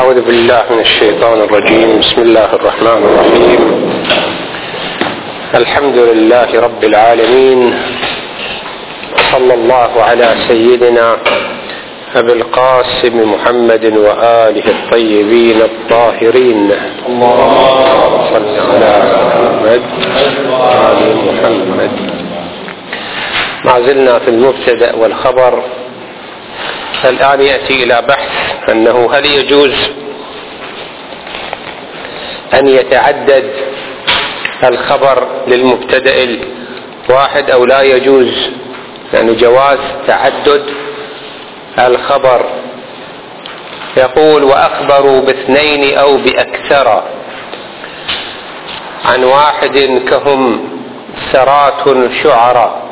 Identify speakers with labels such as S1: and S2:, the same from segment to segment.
S1: أعوذ بالله من الشيطان الرجيم. بسم الله الرحمن الرحيم. الحمد لله رب العالمين، صلى الله على سيدنا أبي القاسم محمد وآله الطيبين الطاهرين. اللهم صل على محمد وآل محمد. ما زلنا في المبتدأ والخبر. الآن يأتي إلى بحث أنه هل يجوز أن يتعدد الخبر للمبتدأ الواحد أو لا يجوز، يعني جواز تعدد الخبر. يقول: وأخبروا باثنين أو بأكثر عن واحد كهم سرات شعراء.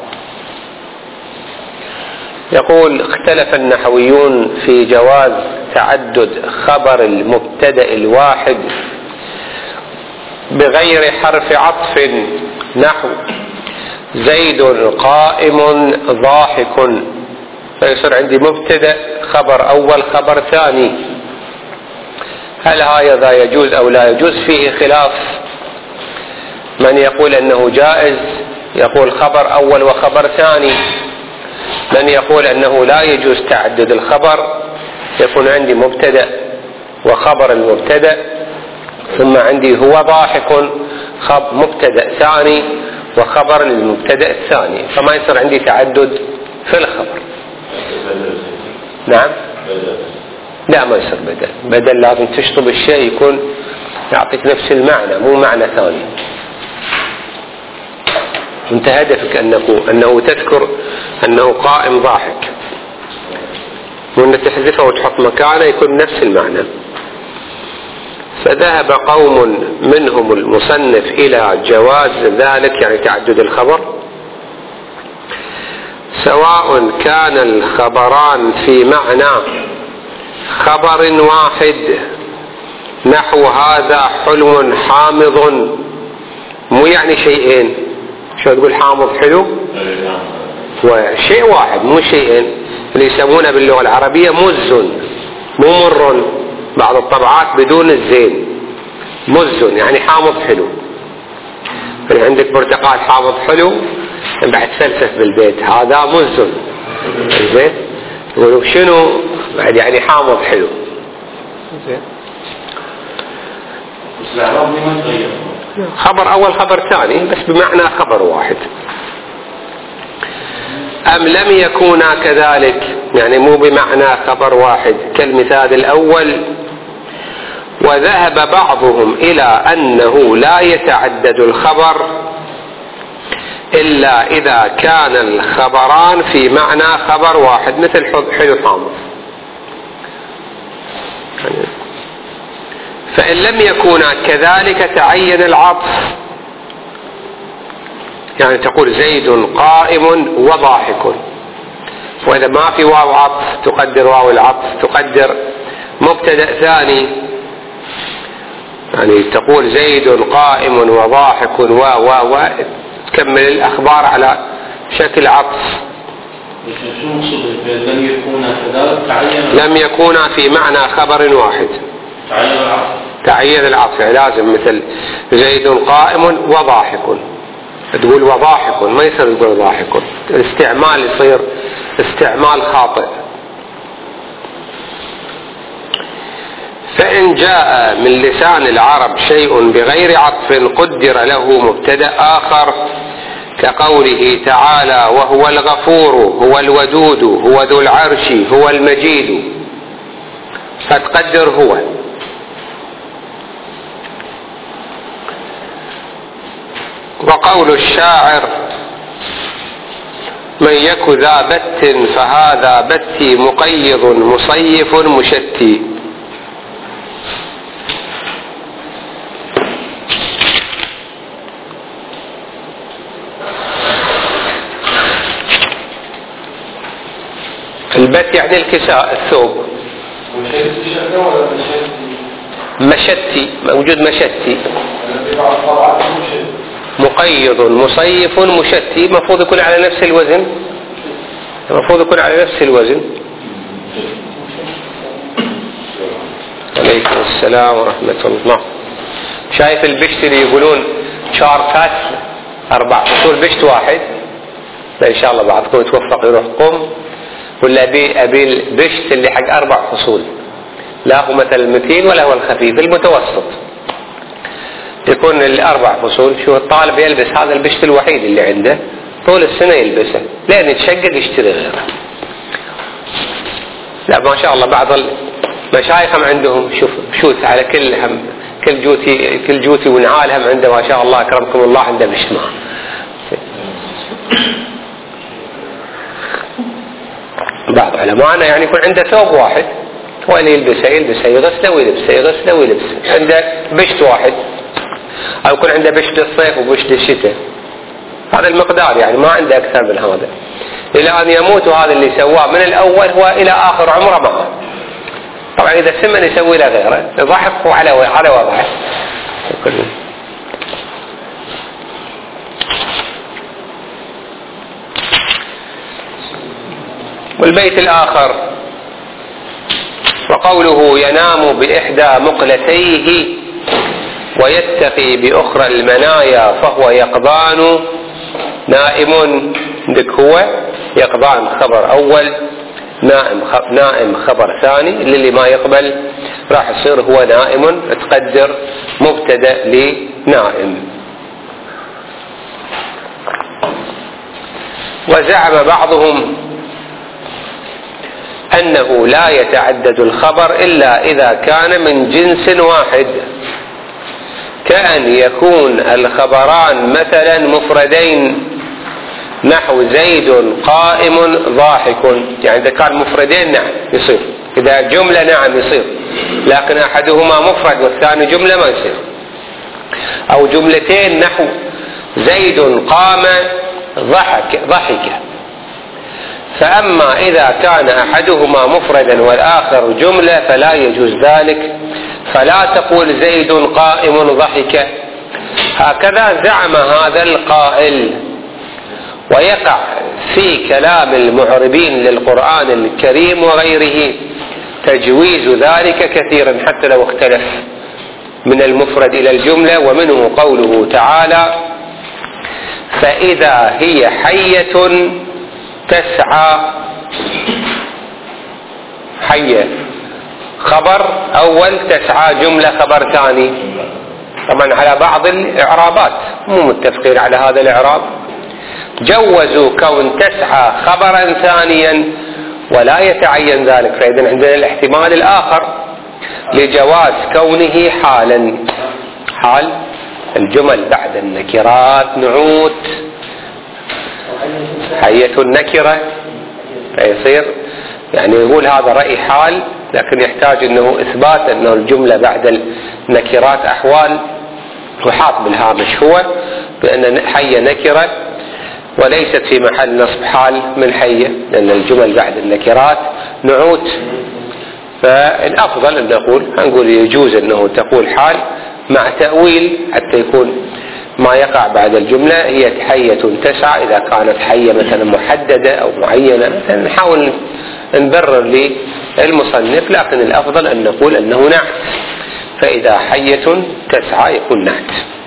S1: يقول: اختلف النحويون في جواز تعدد خبر المبتدأ الواحد بغير حرف عطف، نحو زيد قائم ضاحك، فيصير عندي مبتدأ خبر أول خبر ثاني. هل هذا يجوز أو لا يجوز؟ فيه خلاف. من يقول أنه جائز، يقول خبر أول وخبر ثاني. من يقول أنه لا يجوز تعدد الخبر، يكون عندي مبتدأ وخبر المبتدأ، ثم عندي هو ضاحك مبتدأ ثاني وخبر للمبتدأ الثاني، فما يصير عندي تعدد في الخبر. نعم؟ لا، ما يصير بدل لازم تشطب الشيء يكون يعطيك نفس المعنى، مو معنى ثاني. انت هدفك أنه تذكر أنه قائم ضاحك، وأن تحذفه وتحط مكانه يكون نفس المعنى. فذهب قوم منهم المصنف إلى جواز ذلك، يعني تعدد الخبر، سواء كان الخبران في معنى خبر واحد، نحو هذا حلو حامض، مو يعني شيئين. شو تقول حامض حلو؟ وشيء واحد مو شيئين، اللي يسمونه باللغة العربية مز، مو مر. بعض الطبعات بدون الزين، مز يعني حامض حلو. يعني عندك برتقال حامض حلو، بعد تفلسف بالبيت هذا مز، زين، يقولوا شنو بعد يعني حامض حلو، زين. خبر أول خبر ثاني بس بمعنى خبر واحد. أم لم يكونا كذلك، يعني مو بمعنى خبر واحد كالمثال الأول. وذهب بعضهم إلى أنه لا يتعدد الخبر إلا إذا كان الخبران في معنى خبر واحد، مثل حلو حامض. فإن لم يكونا كذلك تعين العطف، يعني تقول زيد قائم وضاحك، وإذا ما في واو عطف تقدر واو العطف، تقدر مبتدأ ثاني، يعني تقول زيد قائم وضاحك تكمل الأخبار على شكل عطف. لم يكونا في معنى خبر واحد، تعين العطف، يعني لازم مثل زيد قائم وضاحك، تقول وضاحك، ما يصير تقول ضاحك. الاستعمال يصير استعمال خاطئ. فإن جاء من لسان العرب شيء بغير عطف قدر له مبتدأ آخر، كقوله تعالى: وهو الغفور، هو الودود، هو ذو العرش، هو المجيد، فتقدر هو. وقول الشاعر: من يك ذا بت فهذا بتي، مقيض مصيف مشتي. البت يعني الكساء، الثوب. مشتي، موجود مشتي. مقيض مصيف مشتي، مفروض يكون على نفس الوزن، المفروض يكون على نفس الوزن. عليكم السلام ورحمة الله. شايف البشت اللي يقولون شاركات 4 فصول بشت واحد؟ إن شاء الله بعضكم يتوفق يروح قم، ولا أبي البشت اللي حق 4 فصول، لا هو مثل المتين ولا هو الخفيف، المتوسط يكون 4 فصول. شو الطالب يلبس هذا البشت الوحيد اللي عنده طول السنة يلبسه، لين يتشقق يشتري غيره. لا ما شاء الله بعض المشايخ عندهم شوف بشوت على كل جوتي ونعالهم عنده ما شاء الله أكرمكم الله عنده بشت معه. بعض علماءنا يعني يكون عنده ثوب واحد هو اللي يلبسه يغسله ويلبسه، عنده بشت واحد، أو يكون عنده بشت الصيف وبشت الشتاء، هذا المقدار يعني ما عنده أكثر من هذا إلى أن يموت. وهذا اللي سواه من الأول هو إلى آخر عمره معه. طبعا إذا سمن يسوي له غيره يضحك على وضعه. والبيت الآخر وقوله ينام بإحدى مقلتيه ويتقي بأخرى المنايا فهو يقظان نائم. عندك هو يقظان خبر أول، نائم خبر ثاني. للي ما يقبل راح يصير هو نائم، تقدر مبتدأ لنائم. وزعم بعضهم أنه لا يتعدد الخبر إلا إذا كان من جنس واحد، كأن يكون الخبران مثلا مفردين نحو زيد قائم ضاحك. يعني إذا كان مفردين نعم يصير، إذا جملة نعم يصير، لكن أحدهما مفرد والثاني جملة ما يصير. أو جملتين نحو زيد قام ضحك. فأما إذا كان أحدهما مفردا والآخر جملة فلا يجوز ذلك، فلا تقول زيد قائم ضحك. هكذا زعم هذا القائل. ويقع في كلام المعربين للقرآن الكريم وغيره تجويز ذلك كثيرا حتى لو اختلف من المفرد إلى الجملة. ومنه قوله تعالى فإذا هي حية تسعى. حية خبر أول، تسعى جملة خبر ثاني. طبعا على بعض الإعرابات مو متفقين على هذا الإعراب، جوزوا كون تسعى خبرا ثانيا ولا يتعين ذلك. فإذا عندنا الاحتمال الآخر لجواز كونه حالا. حال الجمل بعد النكرات نعوت، حية النكرة، فيصير يعني يقول هذا رأي حال، لكن يحتاج انه اثبات انه الجملة بعد النكرات احوال. وحاط بالهامش هو بان حية نكرة وليست في محل نصب حال من حية، لان الجمل بعد النكرات نعوت. فالافضل ان نقول يجوز انه تقول حال مع تأويل حتى يكون ما يقع بعد الجملة هي حية تسعى. إذا كانت حية مثلا محددة أو معينة نحاول نبرر للمصنف، لكن الأفضل أن نقول أنه نعت. فإذا حية تسعى يكون نعت.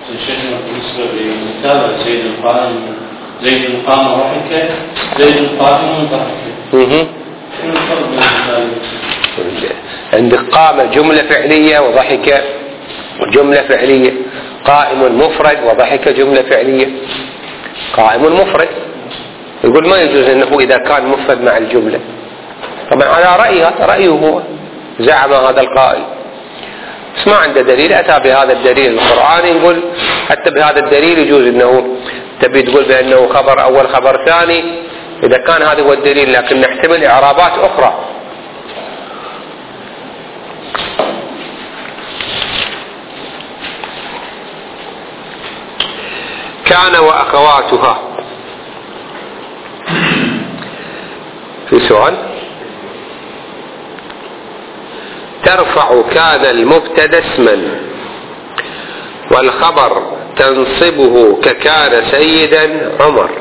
S2: زيد قام ضحك، زيد قائم ضحك.
S1: عندك قام جملة فعلية وضحك جملة فعلية، قائم مفرد وضحك جملة فعلية. قائم مفرد يقول ما يجوز انه اذا كان مفرد مع الجملة. طبعا على رأيه هو زعم هذا القائل، بس ما عنده دليل. اتى بهذا الدليل القرآني، يقول حتى بهذا الدليل يجوز انه تبي تقول بانه خبر اول خبر ثاني اذا كان هذا هو الدليل، لكن نحتمل اعرابات اخرى. كان وأخواتها. في سؤال؟ ترفع كان المبتدا اسما والخبر تنصبه ككان سيدا عمر.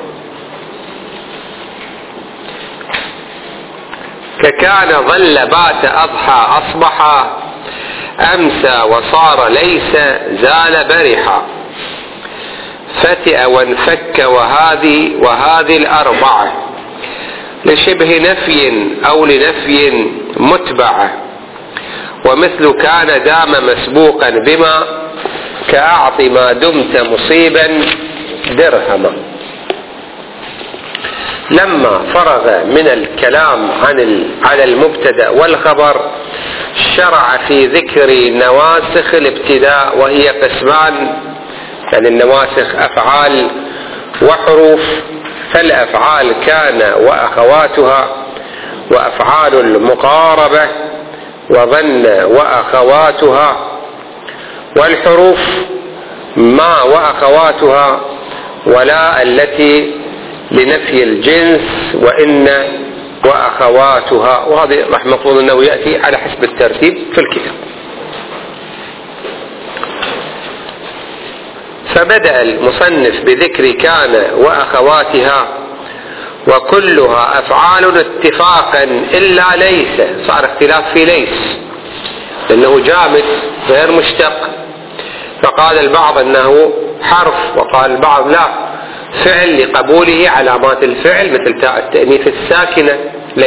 S1: ككان ظل بات أضحى أصبح أمسى وصار ليس زال برحا فتئ وانفك وهذه الأربعة لشبه نفي أو لنفي متبعة ومثل كان دام مسبوقا بما كأعط ما دمت مصيبا درهما. لما فرغ من الكلام على المبتدأ والخبر شرع في ذكر نواسخ الابتداء، وهي قسمان، يعني النواسخ أفعال وحروف. فالأفعال كان وأخواتها وأفعال المقاربة وظن وأخواتها، والحروف ما وأخواتها ولا التي لنفي الجنس وإن وأخواتها. وهذا راح مفروض أنه يأتي على حسب الترتيب في الكتاب. فبدأ المصنف بذكر كان وأخواتها وكلها أفعال اتفاقا إلا ليس. صار اختلاف في ليس لأنه جامد غير مشتق، فقال البعض أنه حرف وقال البعض لا، فعل لقبوله علامات الفعل مثل تاء التأنيث الساكنة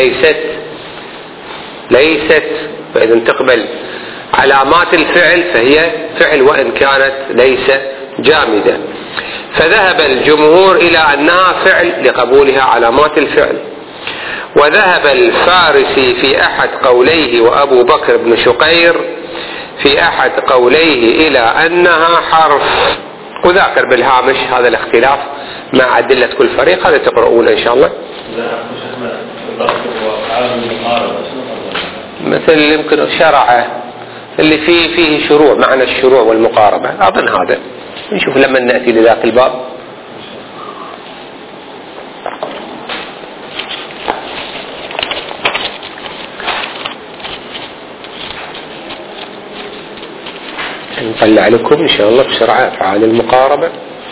S1: ليست، فإذا تقبل علامات الفعل فهي فعل وإن كانت ليس جامدة. فذهب الجمهور إلى أنها فعل لقبولها علامات الفعل، وذهب الفارسي في أحد قوليه وأبو بكر بن شقير في أحد قوليه إلى أنها حرف. وذاكر بالهامش هذا الاختلاف مع أدلة كل فريق، هذا تقرؤون إن شاء الله. مثل يمكن شرع اللي فيه شروع، معنى الشروع والمقاربة، أظن هذا نشوف لما نأتي لذاك الباب. نطلع لكم إن شاء الله بسرعة أفعال المقاربة.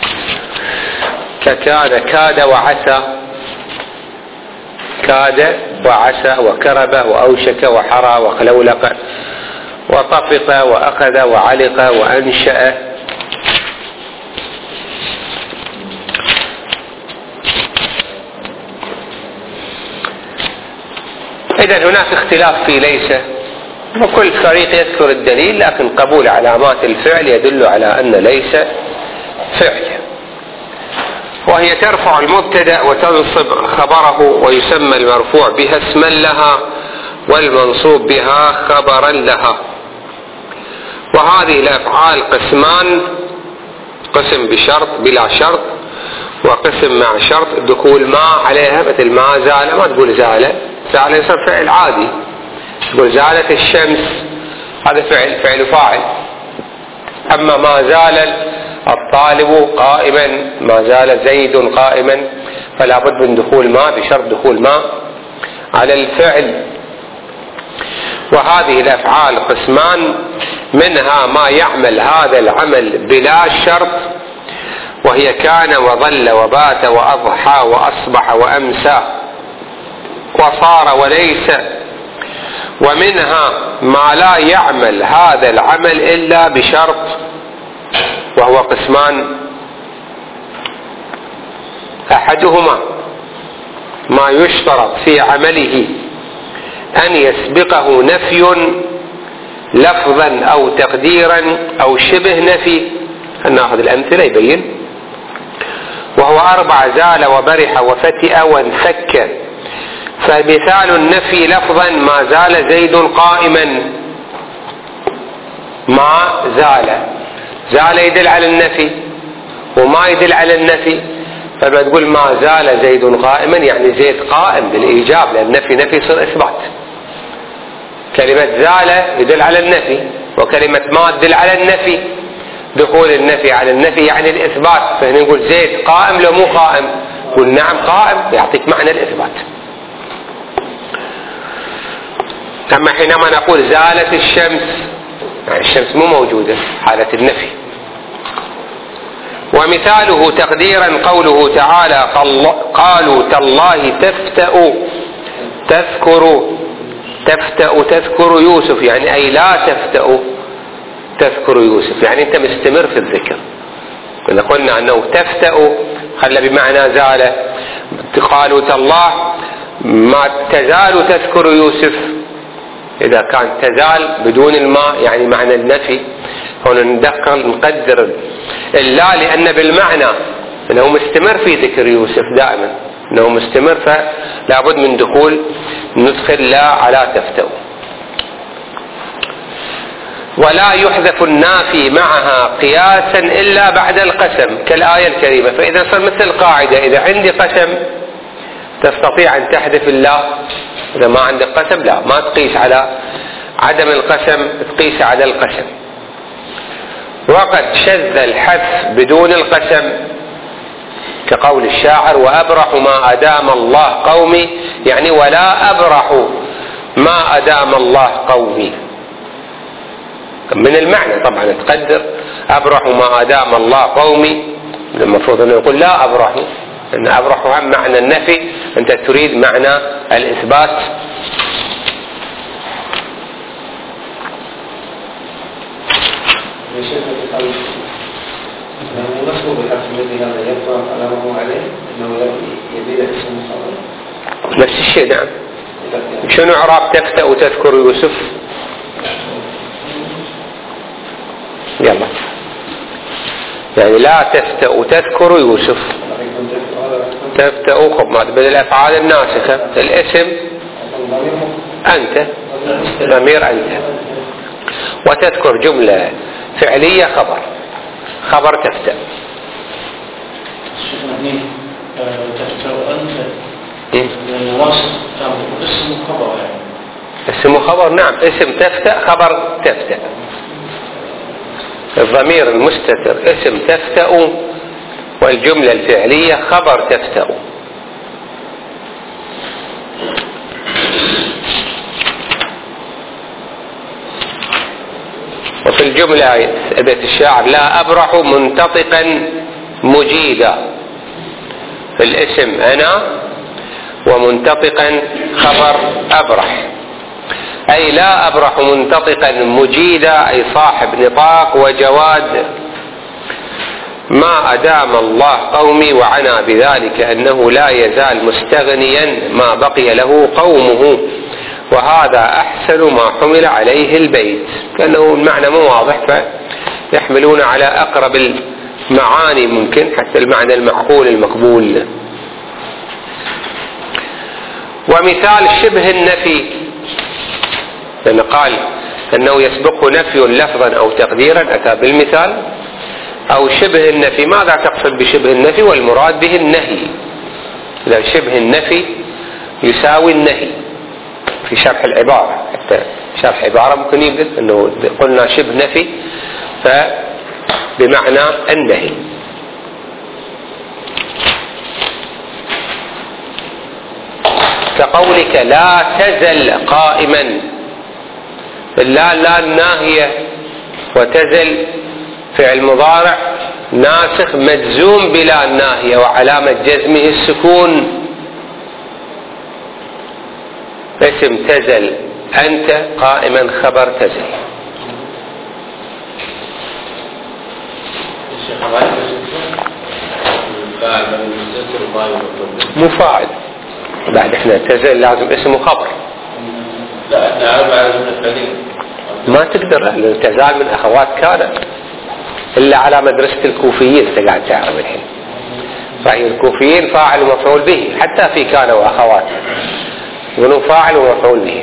S1: ككاد كاد وعسى، كاد وعسى وكرب وأوشك وحرى وخلولق وطفق وأخذ وعلق وأنشأ. إذن هناك اختلاف في ليس، وكل فريق يذكر الدليل، لكن قبول علامات الفعل يدل على أن ليس فعل، وهي ترفع المبتدأ وتنصب خبره، ويسمى المرفوع بها اسما لها والمنصوب بها خبرا لها. وهذه الأفعال قسمان: قسم بشرط بلا شرط، وقسم مع شرط دخول ما عليها، مثل ما زال، ما تقول زال يصير فعل عادي، تقول زالت الشمس، هذا فعل فاعل. أما ما زال الطالب قائما، ما زال زيد قائما، فلا بد من دخول ما، بشرط دخول ما على الفعل. وهذه الأفعال قسمان: منها ما يعمل هذا العمل بلا شرط، وهي كان وظل وبات وأضحى وأصبح وأمسى وصار وليس. ومنها ما لا يعمل هذا العمل إلا بشرط، وهو قسمان: أحدهما ما يشترط في عمله أن يسبقه نفي لفظا أو تقديرا أو شبه نفي. نأخذ الأمثلة يبين. وهو 4: زال وبرح وفتئ وانفك. فمثال النفي لفظا: ما زال زيد قائما. ما زال يدل على النفي وما يدل على النفي، فلما تقول ما زال زيد قائما يعني زيد قائم بالإيجاب، لأن النفي نفي يصير إثبات. كلمة زال يدل على النفي، وكلمة ما تدل على النفي. دخول النفي على النفي يعني الإثبات، فهنا نقول زيد قائم لو مو قائم، قل نعم قائم، يعطيك معنى الإثبات. أما حينما نقول زالت الشمس، يعني الشمس مو موجودة، حالة النفي. ومثاله تقديرا قوله تعالى: قالوا تالله تفتأ تذكر يوسف، يعني أي لا تفتأ تذكر يوسف، يعني أنت مستمر في الذكر. إذا قلنا أنه تفتأ خلى بمعنى زال، قالوا تالله ما تزال تذكر يوسف، إذا كان تزال بدون الماء يعني معنى النفي، هنا نقدر اللا لأن بالمعنى أنه مستمر في ذكر يوسف دائما، أنه مستمر، فلا بد من دخول ندخل لا على تفتأ. ولا يحذف النافي معها قياسا إلا بعد القسم كالآية الكريمة. فإذا صار مثل القاعدة، إذا عندي قسم تستطيع أن تحذف الله، إذا ما عندك قسم لا، ما تقيس على عدم القسم، تقيس على القسم. وقد شذ الحذف بدون القسم كقول الشاعر وأبرح ما أدام الله قومي، يعني ولا أبرح ما أدام الله قومي. من المعنى طبعا تقدر أبرح ما أدام الله قومي، المفروض أنه يقول لا أبرح، أن أبرح هم معنى النفي، أنت تريد معنى الإثبات. نفس الشيء نعم. شنو إعراب تفتأ وتذكر يوسف؟ يلا يعني لا تفتأ وتذكر يوسف، تفتأ خب ما بدل الأفعال الناسخة، الاسم أنت، ضمير أنت، وتذكر جملة فعلية خبر تفتأ. اسم خبر نعم، اسم تفتأ خبر تفتأ. الضمير المستتر اسم تفتأ، والجملة الفعلية خبر تفتأ. وفي الجملة بيت الشاعر لا أبرح منتطقا مجيدا، في الاسم أنا، ومنتطقا خبر أبرح، أي لا أبرح منتطقا مجيدا أي صاحب نطاق وجواد. ما أدام الله قومي، وعنى بذلك أنه لا يزال مستغنيا ما بقي له قومه، وهذا أحسن ما حمل عليه البيت، كأنه المعنى مو واضح فيحملون على أقرب المعاني ممكن، حتى المعنى المعقول المقبول. ومثال شبه النفي، لأن قال أنه يسبقه نفي لفظا أو تقديرا، أتى بالمثال. أو شبه النفي، ماذا تقصد بشبه النفي؟ والمراد به النهي، إذا شبه النفي يساوي النهي في شرح العبارة، حتى شرح عبارة ممكن يبدأ أنه قلنا شبه نفي فبمعنى النهي. كقولك لا تزل قائما، لا الناهية، وتزل فعل مضارع ناسخ مجزوم بلا الناهية، وعلامة جزمه السكون. اسم تزل أنت قائما خبر تزل. مو فاعل بعد، احنا تزل لازم اسم وخبر.
S2: لا احنا عارف على جملة
S1: ما تقدر تزال من أخوات كان إلا على مدرسة الكوفيين. أنت قاعد تعرف الحين رأي الكوفيين فاعل ومفعول به، حتى في كان وأخوات يقولون فاعل ومفعول به،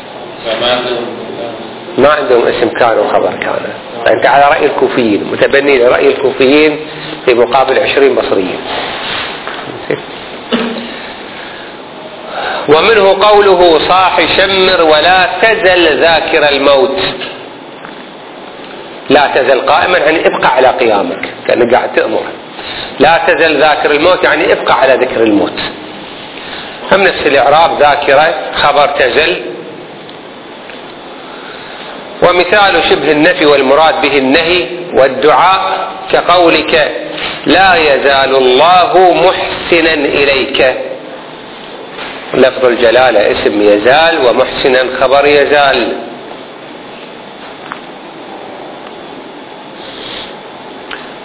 S1: ما عندهم اسم كان وخبر كان. أنت على رأي الكوفيين، متبني لرأي الكوفيين في مقابل 20 بصريين. ومنه قوله صاح شمر ولا تزل ذاكر الموت. لا تزل قائما يعني ابقى على قيامك، كأنك قاعد تأمر. لا تزل ذاكر الموت يعني ابقى على ذكر الموت. هم نفس الإعراب، ذاكرة خبر تزل. ومثال شبه النفي والمراد به النهي والدعاء كقولك لا يزال الله محسنا إليك. لفظ الجلالة اسم يزال، ومحسنا خبر يزال.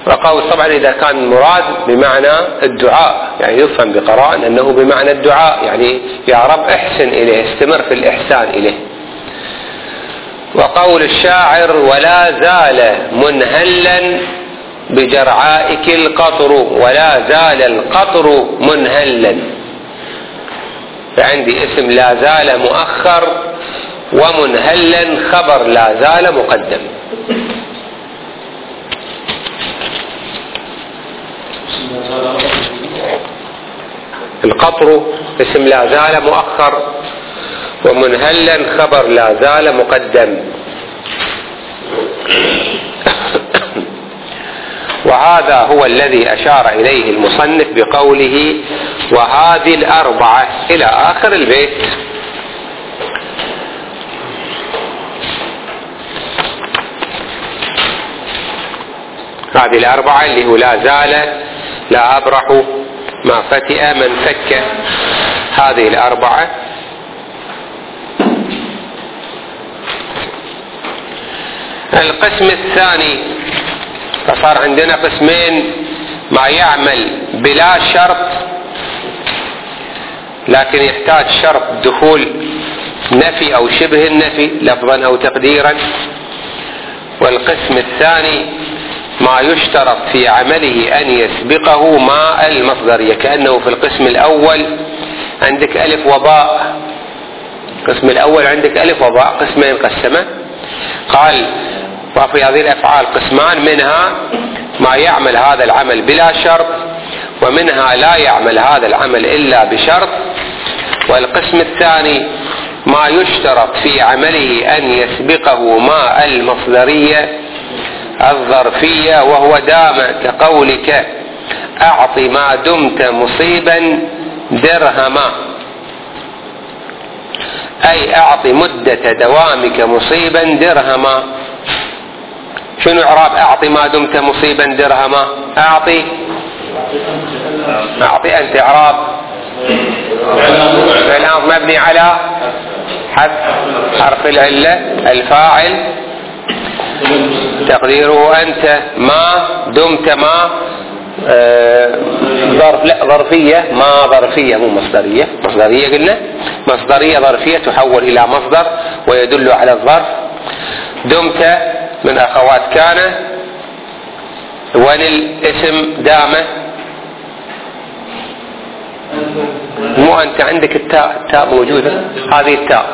S1: وقول طبعا إذا كان المراد بمعنى الدعاء، يعني يفهم بقرائن أنه بمعنى الدعاء، يعني يا رب احسن إليه، استمر في الإحسان إليه. وقول الشاعر ولا زال منهلا بجرعائك القطر، ولا زال القطر منهلا، فعندي اسم لا زال مؤخر، ومنهلا خبر لا زال مقدم. القطر اسم لا زال مؤخر، ومنهلا خبر لا زال مقدم. وهذا هو الذي أشار إليه المصنف بقوله وهذه الأربعة إلى آخر البيت. هذه الأربعة اللي هو لا زال، لا أبرح، ما فتئ، من فك، هذه الأربعة. القسم الثاني، فصار عندنا قسمين: ما يعمل بلا شرط لكن يحتاج شرط دخول نفي أو شبه النفي لفظا أو تقديرا. والقسم الثاني ما يشترط في عمله أن يسبقه ماء المصدرية، كأنه في القسم الأول عندك ألف وباء، القسم الأول عندك ألف وباء، قسمين قسمه. قال وفي هذه الأفعال قسمان: منها ما يعمل هذا العمل بلا شرط، ومنها لا يعمل هذا العمل إلا بشرط. والقسم الثاني ما يشترط في عمله أن يسبقه ماء المصدرية الظرفية، وهو دام، كقولك أعط ما دمت مصيبا درهما، أي أعط مدة دوامك مصيبا درهما. شنو إعراب أعط ما دمت مصيبا درهما؟ أعطي أنت إعراب الآن مبني على حرف العلة، الفاعل تقديره أنت، ما دمت ما ظرف، لا ظرفية، ما ظرفية مو مصدرية، مصدرية قلنا مصدرية ظرفية تحول إلى مصدر ويدل على الظرف. دمت من أخوات كان، وللاسم دامة، مو أنت عندك التاء موجودة، هذه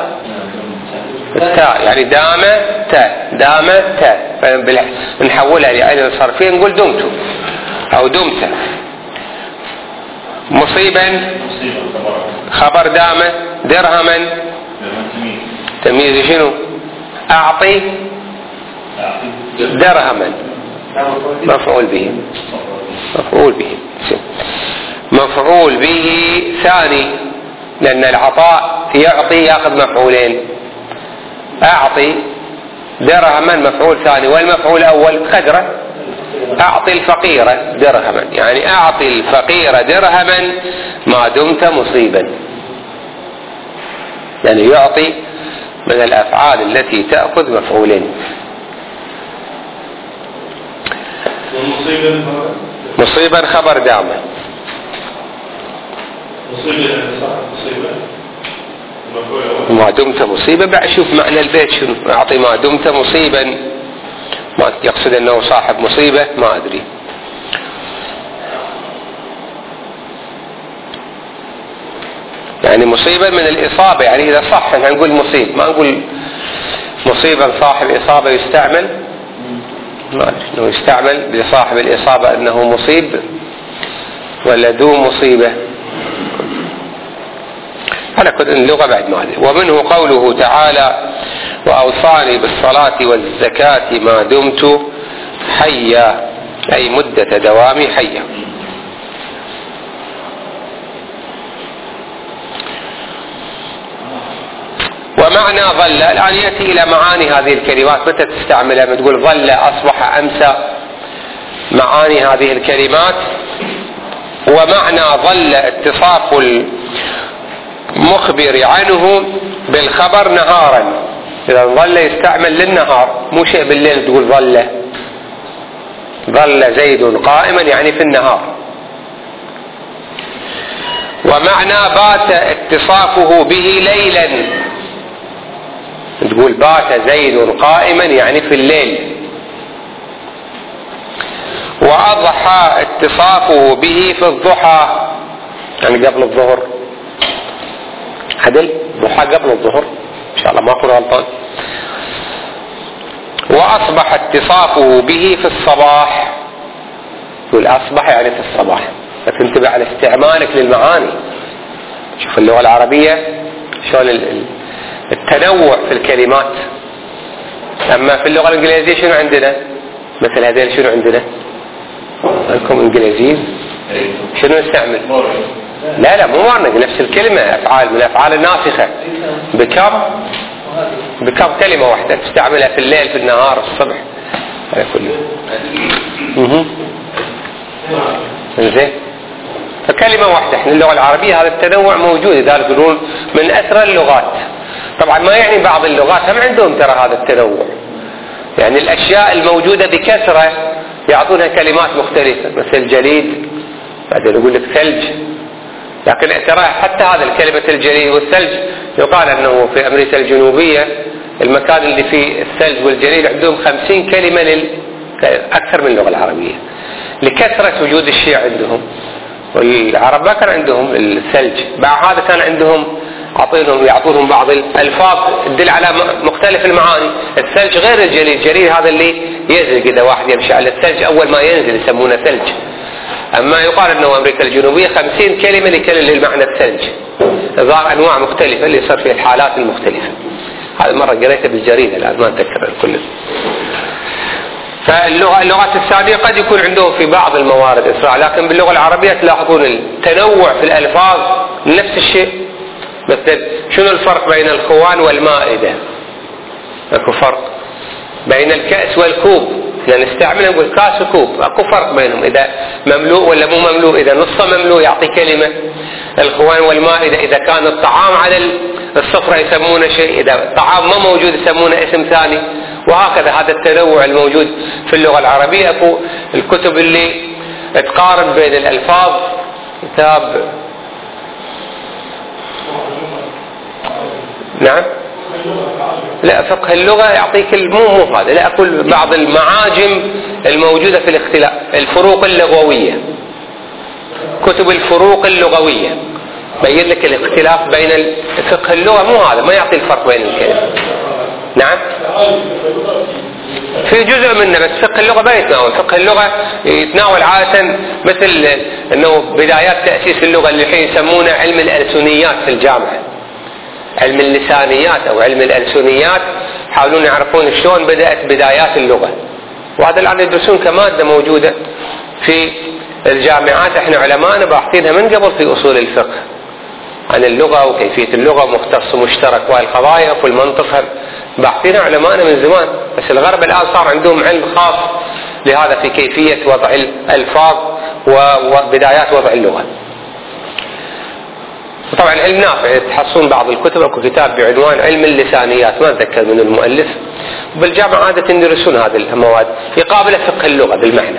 S1: التاء يعني دامة تاء، نحولها لعين صرفية نقول دمت أو دمت. مصيبا خبر دامة، درهما تمييز شنو؟ أعطي درهما مفعول به ثاني، لأن العطاء يعطي يأخذ مفعولين. أعطي درهما مفعول ثاني، والمفعول الأول قدره أعطي الفقير درهما، يعني أعطي الفقير درهما ما دمت مصيبا، يعني يعطي من الأفعال التي تأخذ مفعولين. مصيبا خبر دامة، ما دمت مصيبا. بعد شوف معنى البيت شنو، أعطي ما دمت مصيبا، ما يقصد أنه صاحب مصيبة، ما أدري. يعني مصيبا من الإصابة، يعني إذا صح نقول مصيب، ما نقول مصيبا صاحب إصابة يستعمل، ما أدري أنه يستعمل لصاحب الإصابة أنه مصيب ولا ذو مصيبة، على كل اللغة بعد ما أدري. ومنه قوله تعالى وأوصاني بالصلاة والزكاة ما دمت حيا، أي مدة دوامي حيا. ومعنى ظل، الآن يأتي إلى معاني هذه الكلمات، متى تستعملها؟ بتقول ظل، أصبح، أمسى، معاني هذه الكلمات. ومعنى ظل اتصاف المخبر عنه بالخبر نهارا، إذا ظل يستعمل للنهار، مو شيء بالليل تقول ظل. ظل زيد قائما يعني في النهار. ومعنى بات اتصافه به ليلا، تقول بات زيد قائما يعني في الليل. وأضحى اتصافه به في الضحى يعني قبل الظهر. عدل ضحى قبل الظهر إن شاء الله ما أكون غلطان. وأصبح اتصافه به في الصباح، يقول أصبح يعني في الصباح. فتنتبه على استعمالك للمعاني. شوف اللغة العربية شلون التنوع في الكلمات. أما في اللغة الإنجليزية شنو عندنا؟ مثل هذين شنو عندنا؟ لكم إنجليزيين شنو نستعمل؟ لا مو مورنج، نفس الكلمة، أفعال من الأفعال الناسخة. بكم كلمة واحدة تستعملها في الليل في النهار الصبح على كله. زين، فكلمة واحدة. احنا اللغة العربية هذا التنوع موجود، لذلك يقولون من أثرى اللغات. طبعا ما يعني بعض اللغات هم عندهم ترى هذا التنوع، يعني الأشياء الموجودة بكثرة يعطونها كلمات مختلفة، مثل جليد، بعدين يقول لك ثلج. لكن ترى حتى هذا الكلمة الجليد والثلج يقال أنه في أمريكا الجنوبية المكان اللي فيه الثلج والجليد عندهم 50 كلمة أكثر من اللغة العربية لكثرة وجود الشيء عندهم. والعرب ما كان عندهم الثلج، مع هذا كان عندهم يعطونهم بعض الألفاظ تدل على مختلف المعاني. الثلج غير الجليد، الجليد هذا اللي ينزل إذا واحد يمشي على الثلج أول ما ينزل يسمونه ثلج. أما يقال أنه أمريكا الجنوبية 50 كلمة للمعنى الثلج، ظهر أنواع مختلفة اللي صار فيها الحالات المختلفة. هذا مرة قريتها بالجريدة الآن ما أتذكر الكل. فاللغات الثانية قد يكون عندهم في بعض الموارد إسراع، لكن باللغة العربية تلاحظون التنوع في الألفاظ نفس الشيء. مثل شنو الفرق بين الخوان والمائدة؟ اكو فرق بين الكأس والكوب، يعني نستعملها نقول كاس وكوب، اكو فرق بينهم، إذا مملوء ولا مو مملوء، إذا نصه مملوء يعطي كلمة. الخوان والمائدة إذا كان الطعام على السفرة يسمونه شيء، إذا الطعام ما موجود يسمونه اسم ثاني، وهكذا. هذا التنوع الموجود في اللغة العربية. أكو الكتب اللي تقارن بين الألفاظ، كتاب نعم لا فقه اللغة يعطيك مو هذا، لا أقول بعض المعاجم الموجودة في الاختلاف، الفروق اللغوية، كتب الفروق اللغوية بين لك الاختلاف بين فقه اللغة، مو هذا ما يعطي الفرق بين الكلمة. نعم في جزء منه، بس فقه اللغة ما يتناول. فقه اللغة يتناول عادة مثل أنه بدايات تأسيس اللغة اللي الحين يسمونه علم الألسنيات في الجامعة، علم اللسانيات أو علم الألسنيات، يحاولون يعرفون شلون بدأت بدايات اللغة. وهذا الآن يدرسون كمادة موجودة في الجامعات. احنا علماءنا باحثينها من قبل في أصول الفقه عن اللغة وكيفية اللغة ومختص مشترك والقضايا والمنطق، باحثينها علماءنا من زمان. بس الغرب الآن صار عندهم علم خاص لهذا في كيفية وضع الألفاظ وبدايات وضع اللغة. طبعا علم نافع، تحصلون بعض الكتب، اكو كتاب بعنوان علم اللسانيات ما اتذكر من المؤلف، بالجامعة عادة يدرسون هذه المواد يقابل فقه اللغة بالمعنى.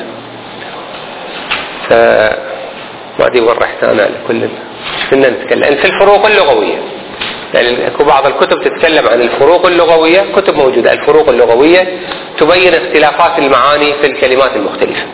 S1: ما ادري وين رحت انا لكل كنا نتكلم في الفروق اللغوية، يعني اكو بعض الكتب تتكلم عن الفروق اللغوية، كتب موجودة الفروق اللغوية تبين اختلافات المعاني في الكلمات المختلفة.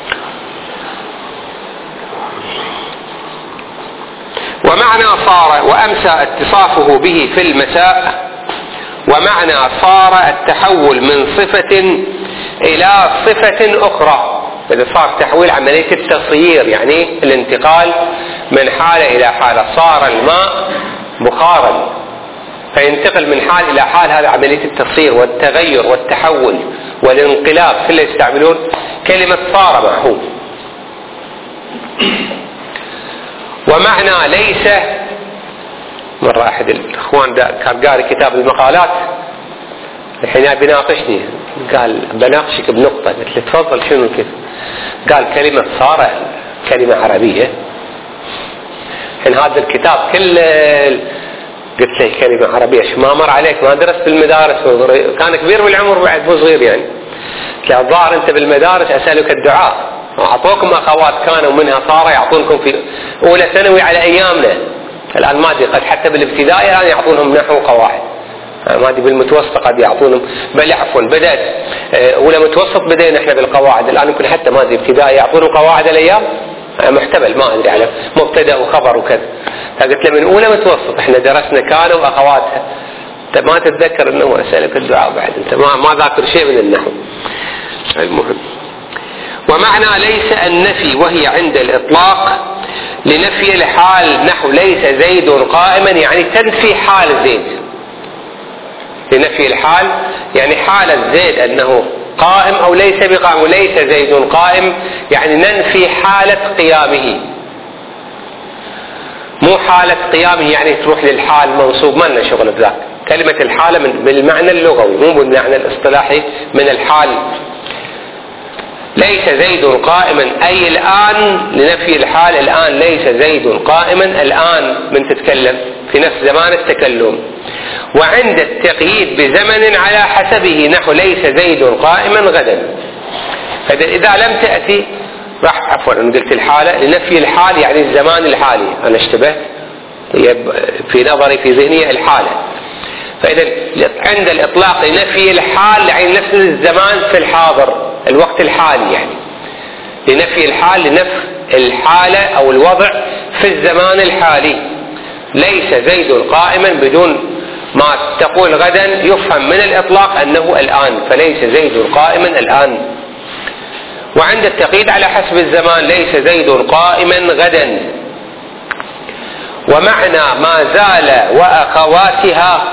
S1: ومعنى صار وأمسى اتصافه به في المساء، ومعنى صار التحول من صفة إلى صفة أخرى. إذا صار تحويل عملية التصيير، يعني الانتقال من حالة إلى حالة. صار الماء بخارا فينتقل من حال إلى حال، هذا عملية التصيير والتغير والتحول والانقلاب، كله يستعملون كلمة صار معه. ومعنى ليس، مرة أحد الإخوان كان قاري كتاب المقالات الحين بيناقشني، قال بناقشك بنقطة، قلت له تفضل شنو كذا؟ قال كلمة صار كلمة عربية. الحين هذا الكتاب كله قلت له كلمة عربية، ما مر عليك ما درست بالمدارس، كان كبير بالعمر بعد مو صغير يعني. الظاهر أنت بالمدارس أسألك الدعاء، أعطوكم أخوات كانوا منها صار يعطونكم في أولى ثانوي على أيامنا. الآن ما أدري قد حتى بالابتدائي الآن يعطونهم نحو قواعد، ما أدري بالمتوسط قد يعطونهم، بل عفوا بدأت أولى متوسط بدينا إحنا بالقواعد، الآن يمكن حتى ما أدري ابتدائي يعطونهم قواعد الأيام، محتمل ما أدري على مبتدأ وخبر وكذا. فقلت له من أولى متوسط إحنا درسنا كانوا وأخواتها، أنت ما تتذكر أنه أسألك الدعاء بعد، أنت ما ذاكر شيء من النحو. المهم، ومعنى ليس النفي وهي عند الإطلاق لنفي الحال، نحو ليس زيد قائما يعني تنفي حال زيد، لنفي الحال يعني حالة زيد أنه قائم أو ليس بقائم، وليس زيد قائم يعني ننفي حالة قيامه، مو حالة قيامه يعني تروح للحال منصوب، ما لنا شغل بذاك. كلمة الحالة بالمعنى اللغوي مو بالمعنى الاصطلاحي من الحال. ليس زيد قائما أي الآن لنفي الحال، الآن ليس زيد قائما، الآن من تتكلم في نفس زمان التكلم. وعند التقييد بزمن على حسبه، نحو ليس زيد قائما غدا. إذا لم تأتي راح عفوا أنا قلت الحالة لنفي الحال يعني الزمان الحالي، أنا اشتبهت في نظري في ذهني الحالة. فإذا عند الإطلاق لنفي الحال يعني نفس الزمان في الحاضر الوقت الحالي، يعني لنفي الحال لنفي الحالة أو الوضع في الزمان الحالي. ليس زيد قائما بدون ما تقول غدا يفهم من الإطلاق أنه الآن، فليس زيد قائما الآن. وعند التقييد على حسب الزمان ليس زيد قائما غدا. ومعنى ما زال وأخواتها،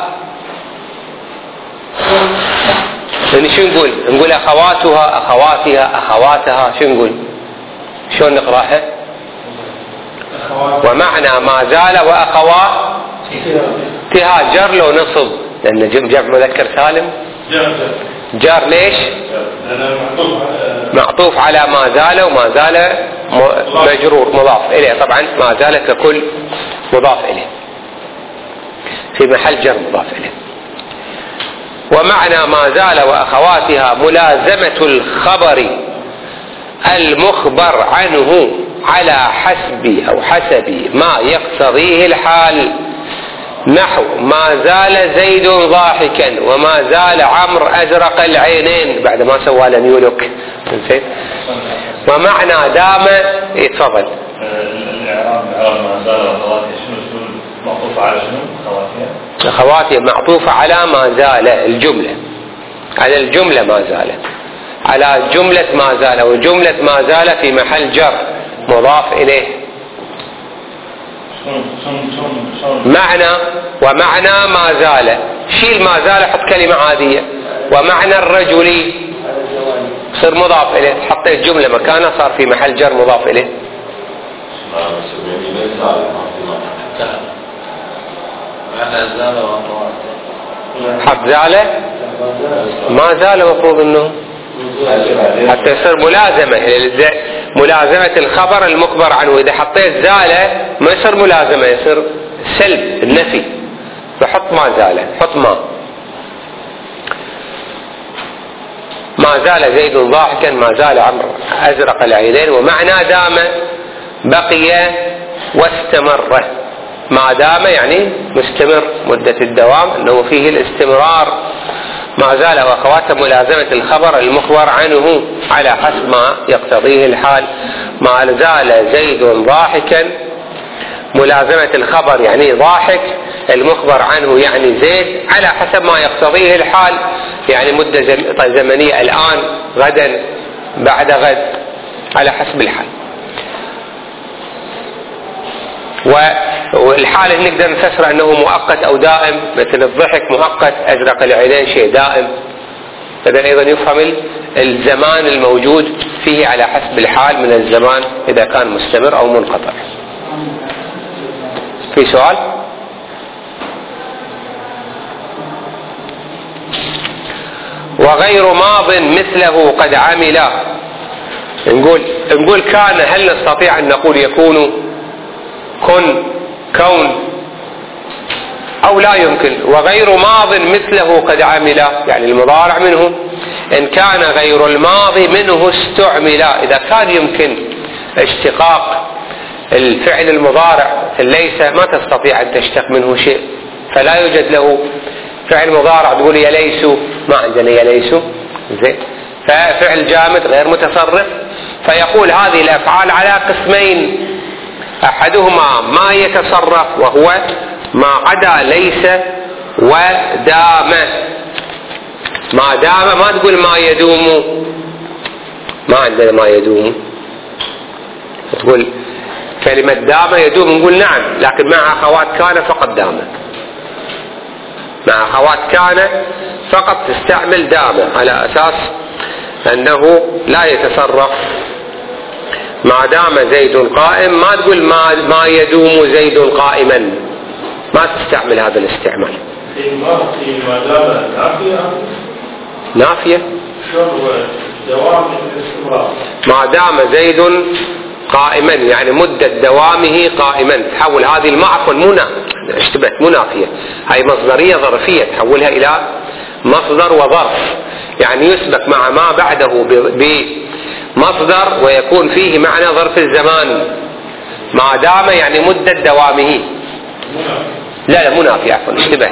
S1: يعني شو نقول؟ نقول أخواتها أخواتها أخواتها، شو نقول؟ شو نقرأها؟ ومعنى ما زال وأخواتها جر لو نصب، لأن جمع مذكر سالم جار. ليش؟ معطوف على ما زال، وما زال مجرور مضاف إليه، طبعا ما زال ككل مضاف إليه في محل جر مضاف إليه. ومعنى ما زال وأخواتها ملازمة الخبر المخبر عنه على حسب أو حسب ما يقتضيه الحال، نحو ما زال زيد ضاحكا وما زال عمرو أزرق العينين بعد ما سوى لم يولك. ومعنى دام يتفضل.
S2: الإعراب ما زال وأخواتها شنو معطوف على شنو؟
S1: أخواتها معطوفة على ما زال، الجملة على الجملة ما زال، على جملة ما زال، وجملة ما زال في محل جر مضاف إليه. معنى ومعنى ما زال، شيل ما زال حط كلمة عادية، ومعنى الرجل صار مضاف إليه، حطيت جملة مكانها صار في محل جر مضاف إليه. حط زال ما زال مفروض انه حتى يصير ملازمة الخبر المخبر عنه. اذا حطيت زال ما يصير ملازمة، يصير سلب النفي، فحط ما زال، حط ما زال زيد ضاحكا ما زال عمرو أزرق العينين. ومعنى دام بقي واستمر، ما دام يعني مستمر مدة الدوام أنه فيه الاستمرار. ما زال وأخواته ملازمة الخبر المخبر عنه على حسب ما يقتضيه الحال. ما زال زيد ضاحكا ملازمة الخبر يعني ضاحك، المخبر عنه يعني زيد على حسب ما يقتضيه الحال، يعني مدة زمنية الآن غدا بعد غد على حسب الحال. والحال نقدر نفسر أنه مؤقت أو دائم، مثل الضحك مؤقت، أزرق العينين شيء دائم. فإذا أيضا يفهم الزمان الموجود فيه على حسب الحال من الزمان إذا كان مستمر أو منقطع. في سؤال؟ وغير ماض مثله قد عمل، نقول كان، هل نستطيع أن نقول يكون كون أو لا يمكن؟ وغير ماض مثله قد عمل يعني المضارع منه. إن كان غير الماضي منه استعمل. إذا كان يمكن اشتقاق الفعل المضارع ليس ما تستطيع أن تشتق منه شيء، فلا يوجد له فعل مضارع تقول يليسوا، ما عندنا يليسوا زين، ففعل جامد غير متصرف. فيقول هذه الأفعال على قسمين، أحدهما ما يتصرف وهو ما عدا ليس ودام. ما دام ما تقول ما يدوم، ما عندنا ما يدوم، تقول كلمة دام يدوم نقول نعم، لكن مع أخوات كان فقط دام، مع أخوات كان فقط تستعمل دام على أساس أنه لا يتصرف. ما دام زيد قائم ما تقول ما يدوم زيد قائما، ما تستعمل هذا الاستعمال.
S2: ما دام
S1: نافية ما دام زيد قائما يعني مدة دوامه قائما، تحول هذه المعفو اشتبهت منافية، هاي مصدرية ظرفية تحولها إلى مصدر وظرف، يعني يسبق مع ما بعده بمصدر ويكون فيه معنى ظرف الزمان. ما دام يعني مدة دوامه. لا منافية، عفوا اشتبهت.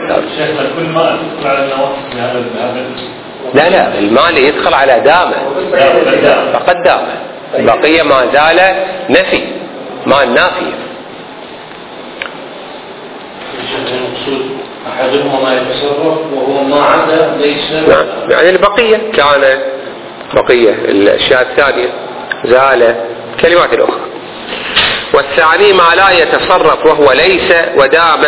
S1: لا المال يدخل على دامه فقد دامه، البقية ما زال نفي، ما النافية.
S3: أحدهما ما يتصرف وهو ما عدا ليس.
S1: يعني البقية كان بقية الأشياء الثانية زال كلمات الأخرى. والثاني ما لا يتصرف وهو ليس ودام.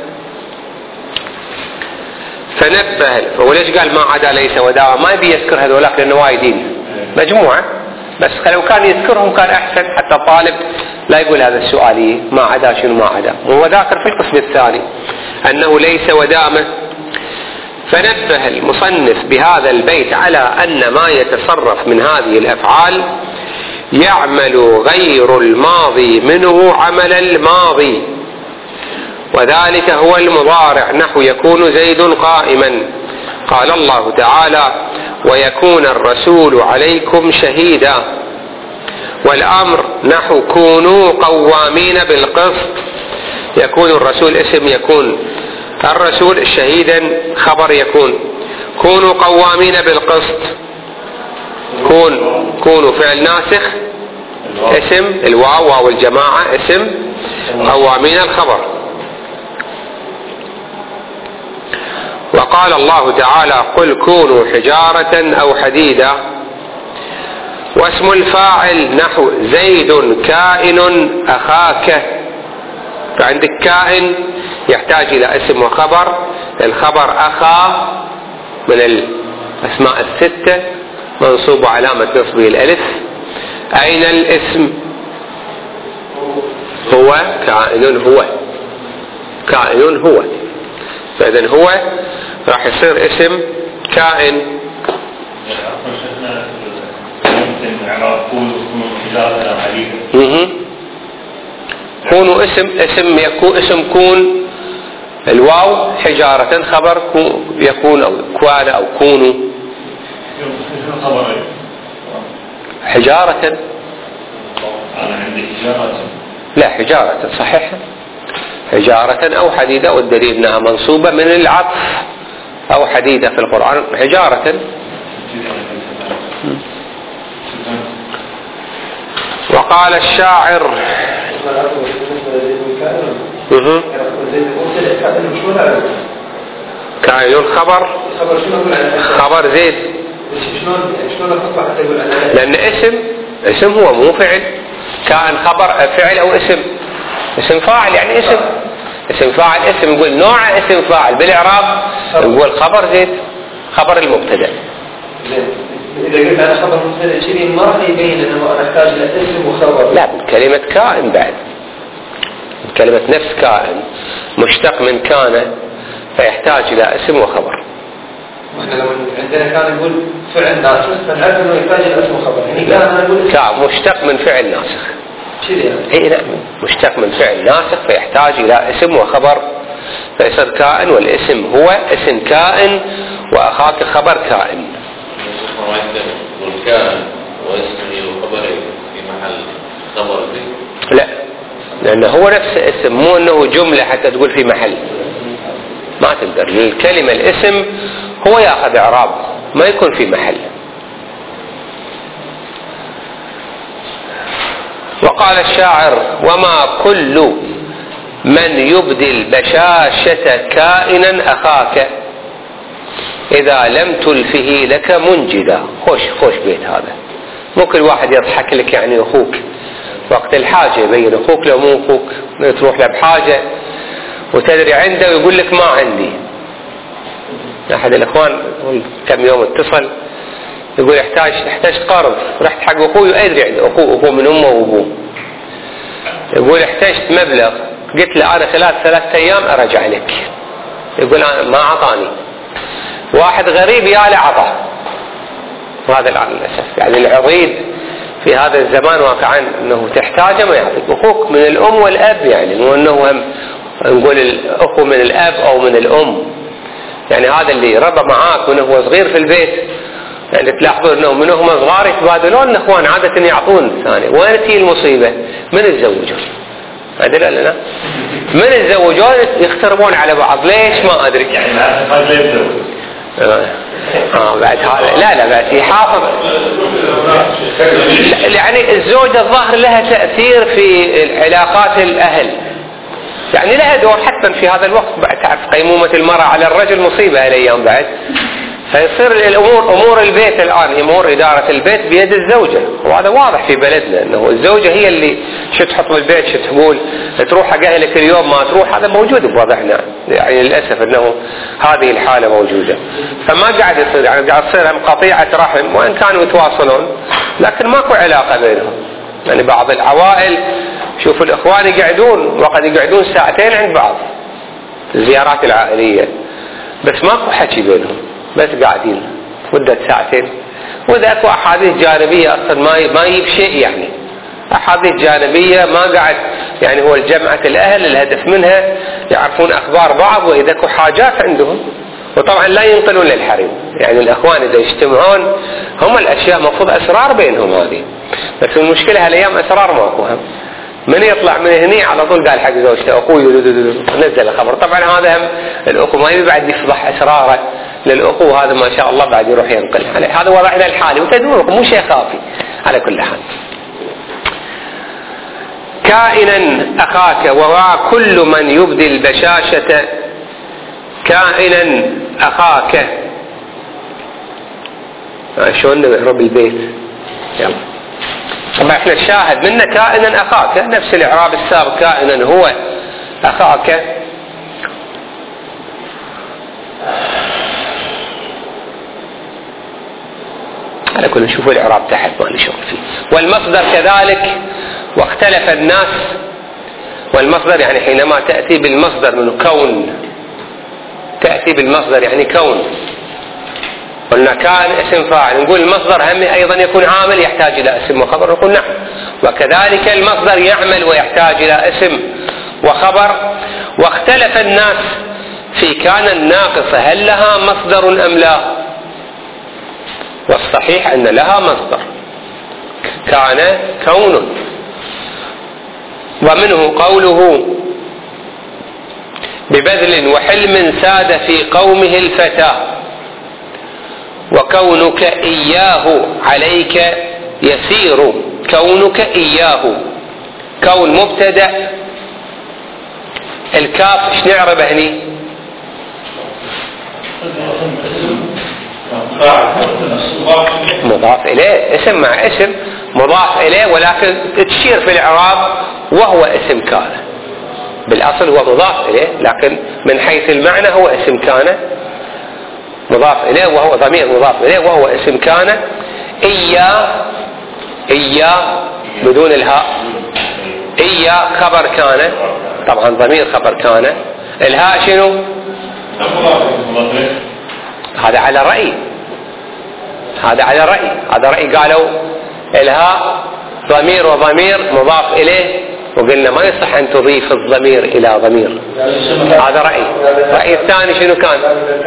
S1: فنبه، فهو ليش قال ما عدا ليس ودام؟ ما يبي يذكر هذولاك لأنه وايدين مجموعة، بس لو كان يذكرهم كان أحسن حتى الطالب لا يقول هذا السؤالي ما عدا شنو ما عدا، وهو ذاكر في القسم الثاني أنه ليس ودامه. فنبه المصنف بهذا البيت على أن ما يتصرف من هذه الأفعال يعمل غير الماضي منه عمل الماضي، وذلك هو المضارع، نحو يكون زيد قائما. قال الله تعالى ويكون الرسول عليكم شهيدا. والأمر نحو كونوا قوامين بالقسط. يكون الرسول اسم يكون الرسول، شهيدا خبر يكون. كونوا قوامين بالقسط، كونوا فعل ناسخ اسم الواو واو الجماعة اسم، قوامين الخبر. وقال الله تعالى قل كونوا حجارة أو حديدا. واسم الفاعل نحو زيد كائن أخاك. فعندك كائن يحتاج إلى اسم وخبر. الخبر أخا من الأسماء الستة منصوب علامة نصبه الألف. أين الاسم؟ هو كائن هو، فإذن هو راح يصير اسم كائن. كونوا اسم يكون اسم كون الواو حجارة خبر يكون أو كوان أو كونوا حجارة. لا حجارة صحيح، حجارة أو حديدة، والدليل أنها منصوبة من العطف أو حديدة في القرآن حجارة. وقال الشاعر كائن خبر زيد، لأن اسم هو مو فعل. كائن خبر فعل أو اسم فاعل، يعني اسم فاعل اسم نقول نوع اسم فاعل. بالإعراب نقول خبر زيد خبر المبتدأ.
S3: إذا قلت أنا خبر مبتدأ شيء ما راح يبين أنه أنا أحتاج إلى اسم وخبر.
S1: لا كلمة كائن بعد، كلمة نفس كائن مشتق من كان فيحتاج إلى اسم وخبر.
S3: وإحنا لو عندنا كان نقول فعل ناسخ فنعرف إنه يحتاج إلى اسم وخبر. يعني
S1: كان مشتق من فعل ناسخ. إيه نعم مشتق من فعل ناسخ فيحتاج إلى اسم وخبر، فيصير كائن والاسم هو اسم كائن وأخاك خبر كائن.
S4: ما يستمر والكان واسمه وخبره في محل خبر ذي؟
S1: لا، لأنه هو نفس اسم، مو أنه جملة حتى تقول في محل، ما تقدر. الكلمة الاسم هو يأخذ إعراب، ما يكون في محل. وقال الشاعر: وما كل من يبدي البشاشة كائنا أخاك إذا لم تلفه لك منجدا. خوش بيت هذا. مو كل واحد يضحك لك يعني أخوك وقت الحاجة، يبين أخوك لو مو أخوك، تروح له بحاجة وتدري عنده ويقول لك ما عندي. أحد الإخوان كم يوم اتصل يقول احتاجت قرض، رحت حق أخوي وأدري عنده أخوه من أمه وأبوه، يقول احتاجت مبلغ، قلت له أنا خلال 3 أيام أرجع لك. يقول أنا ما عطاني. واحد غريب ياله عطى. وهذا للأسف يعني العضيد في هذا الزمان واقعا أنه تحتاجه ما يعطيك. أخوك من الأم والأب، يعني مو أنه هم نقول الأخو من الأب أو من الأم، يعني هذا اللي ربى معاك من هو صغير في البيت. يعني تلاحظون أنه من هم صغار يتبادلون الأخوان عادة يعطون ثاني. وين تجي المصيبة؟ من يتزوجون، أدري لنا من يتزوجون يختربون على بعض. ليش ما أدري يعني بعد هذا لا بس يحافظ. يعني الزوجة الظاهر لها تأثير في علاقات الأهل، يعني لها دور حتى في هذا الوقت. بعد تعرف قيمومة المرأة على الرجل مصيبة هالأيام بعد، فيصير أمور البيت الآن، أمور إدارة البيت بيد الزوجة. وهذا واضح في بلدنا أنه الزوجة هي اللي شو تحط بالبيت، شو تقول، تروح حق أهلك اليوم ما تروح. هذا موجود بوضعنا، يعني للأسف أنه هذه الحالة موجودة. فما قاعد يصير، يعني قاعد تصير قطيعة رحم، وإن كانوا يتواصلون لكن ماكو علاقة بينهم. يعني بعض العوائل شوفوا الإخوان يقعدون وقد يقعدون 2 ساعتين عند بعض الزيارات العائلية، بس ماكو حكي بينهم، بس قاعدين مدة 2 ساعتين. وإذا أكو أحاديث جانبية أصلا ما يجيب شيء، يعني أحاديث جانبية ما قاعد، يعني هو الجمعة الأهل الهدف منها يعرفون أخبار بعض وإذا أكو حاجات عندهم. وطبعا لا ينقلون للحريم، يعني الأخوان إذا يجتمعون هم الأشياء مفروض أسرار بينهم هذه، بس المشكلة هالأيام أسرار ماكو. من يطلع من هني على طول قال حق زوجته أخوي نزل الخبر. طبعا هذا هم الأخو ما يبعد يفضح أسراره للأخو، هذا ما شاء الله بعد يروح ينقل عليه. هذا وضعنا الحالي وتدوركم، مو شيء خافي على كل حال. كائنا أخاك ووا كل من يبدي البشاشة كائنا أخاك. شلون نهرب البيت؟ يلا طبعا احنا الشاهد منا كائنا أخاك، نفس الإعراب السابق، كائنا هو أخاك. على كل نشوف الإعراب تحت ما نشوف فيه. والمصدر كذلك واختلف الناس. والمصدر يعني حينما تأتي بالمصدر من كون، تأتي بالمصدر يعني كون. قلنا كان اسم فاعل، نقول المصدر هم أيضا يكون عامل يحتاج إلى اسم وخبر، نقول نعم. وكذلك المصدر يعمل ويحتاج إلى اسم وخبر. واختلف الناس في كان الناقصة هل لها مصدر أم لا. والصحيح أن لها مصدر، كان كون. ومنه قوله ببذل وحلم ساد في قومه الفتى وكونك إياه عليك يسير. كونك إياه، كون مبتدأ، الكاف ايش نعرب هني؟ مضاف إليه، اسم مع اسم مضاف إليه، ولكن تشير في الإعراب وهو اسم كان. بالأصل هو مضاف إليه، لكن من حيث المعنى هو اسم كان مضاف إليه، وهو ضمير مضاف إليه وهو اسم كان. إيا بدون الهاء، إيا خبر كان، طبعا ضمير خبر كان. الهاء شنو؟ هذا على رأي، هذا على رأي، هذا رأي قالوا الهاء ضمير وضمير مضاف إليه وقلنا ما يصح أن تضيف الضمير إلى ضمير. هذا رأي الثاني شنو كان؟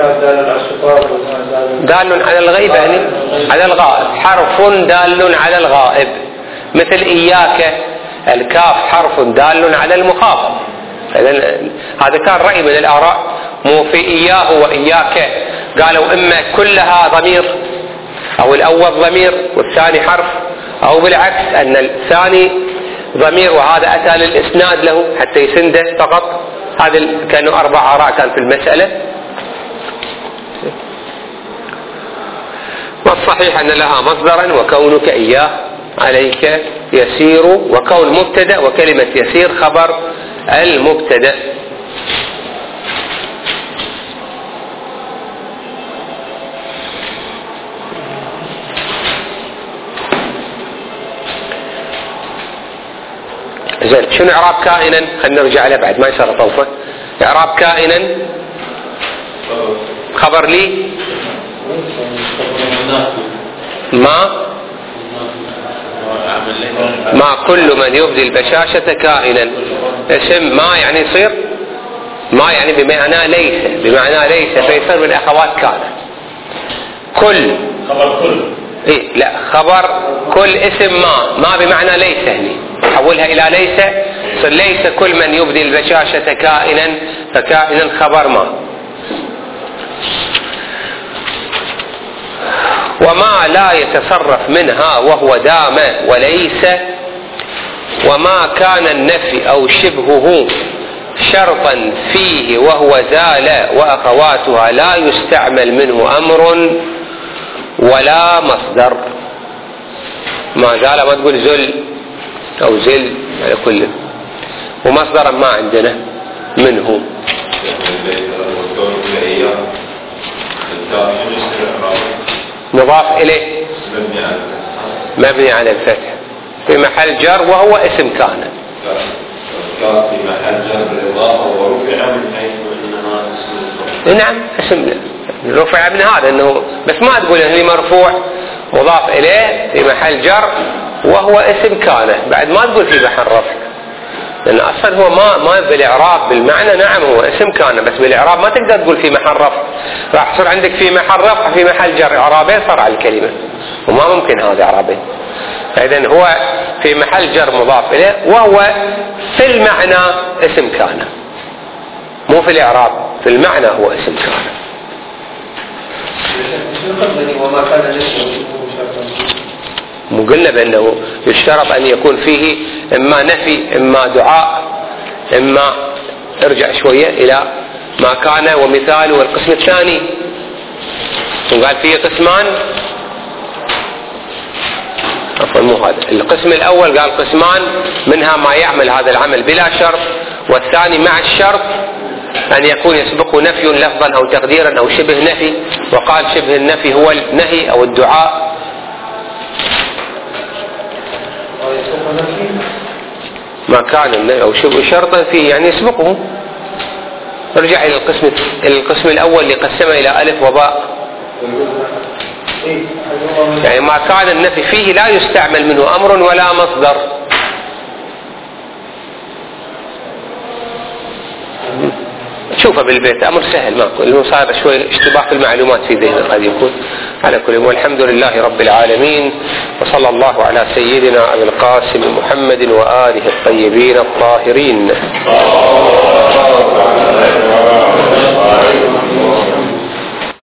S1: دال على الغيب، يعني على الغائب، حرف دال على الغائب، مثل إياك الكاف حرف دال على المخاطب. هذا كان رأي من الآراء، مو في إياه وإياك قالوا إما كلها ضمير أو الأول ضمير والثاني حرف، أو بالعكس أن الثاني ضمير وهذا أتى للإسناد له حتى يسنده فقط. هذا كانوا 4 آراء كان في المسألة. والصحيح أن لها مصدرا، وكونك إياه عليك يسير، وكون مبتدأ وكلمة يسير خبر المبتدأ. زين، شنو إعراب كائنا؟ خلينا نرجع له بعد ما يصير طوفة. إعراب كائنا خبر لي ما كل من يبدي البشاشة كائنا. اسم ما يعني يصير، ما يعني بمعنى ليس فيصير من أخوات كان. كل
S2: خبر كل
S1: إيه لا، خبر كل اسم ما بمعنى ليس، هني حولها إلى ليس، صار ليس كل من يبدي البشاشة كائنا، فكائنا خبر ما. وما لا يتصرف منها وهو دام وليس، وما كان النفي أو شبهه شرطا فيه وهو زال وأخواتها لا يستعمل منه أمر ولا مصدر. ما زال ما تقول زل أو زل على كله، ومصدرا ما عندنا منه. مضاف إليه مبني على الفتح في محل جر وهو اسم كان.
S4: في محل جر بالإضافة ورفع من حيث إنما اسم.
S1: نعم اسم رفع من هذا انه، بس ما تقول انه مرفوع مضاف اليه في محل جر وهو اسم كان، بعد ما تقول في محل رفع، لان اصلا هو ما بالاعراب بالمعنى. نعم هو اسم كان، بس بالاعراب ما تقدر تقول في محل رفع، راح يصير عندك في محل رفع في محل جر، اعرابين صار على الكلمه وما ممكن هذا اعرابين. فاذا هو في محل جر مضاف اليه وهو في المعنى اسم كان، مو في الاعراب، في المعنى هو اسم كان.
S3: وما كان نفي
S1: مو قلنا بأنه يشترط أن يكون فيه إما نفي إما دعاء إما ارجع شوية إلى ما كان ومثال والقسم الثاني. وقال فيه قسمان، عفوا مو هذا القسم الأول، قال قسمان منها ما يعمل هذا العمل بلا شرط، والثاني مع الشرط أن يكون يسبقه نفي لفظا أو تقديرا أو شبه نفي. وقال شبه النفي هو النهي أو الدعاء. ما كان النهي أو شبه شرطا فيه يعني يسبقه. نرجع إلى القسم الأول اللي قسمه إلى ألف وباء، يعني ما كان النفي فيه لا يستعمل منه أمر ولا مصدر. شوفه بالبيت أمر سهل، ما صار شوي اشتباه في المعلومات في ذهنه قد يكون. على كل، والحمد لله رب العالمين، وصلى الله على سيدنا أبي القاسم محمد وآله الطيبين الطاهرين.